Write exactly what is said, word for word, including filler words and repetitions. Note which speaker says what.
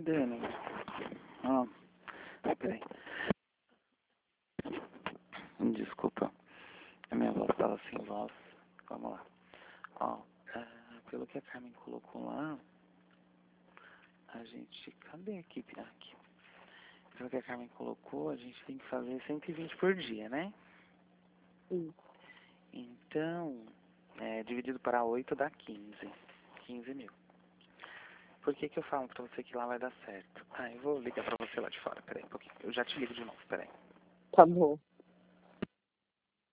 Speaker 1: Dani. Ó, peraí. Desculpa, a minha voz tava sem voz. Vamos lá. Ó, ah, pelo que a Carmen colocou lá, a gente... Cadê a equipe? Ah, aqui. Pelo que a Carmen colocou, a gente tem que fazer cento e vinte por dia, né?
Speaker 2: Sim.
Speaker 1: Então, é, dividido para oito dá quinze. quinze mil. Por que que eu falo pra você que lá vai dar certo? Ah, eu vou ligar pra você lá de fora, peraí um pouquinho. Eu já te ligo de novo, peraí.
Speaker 2: Tá bom.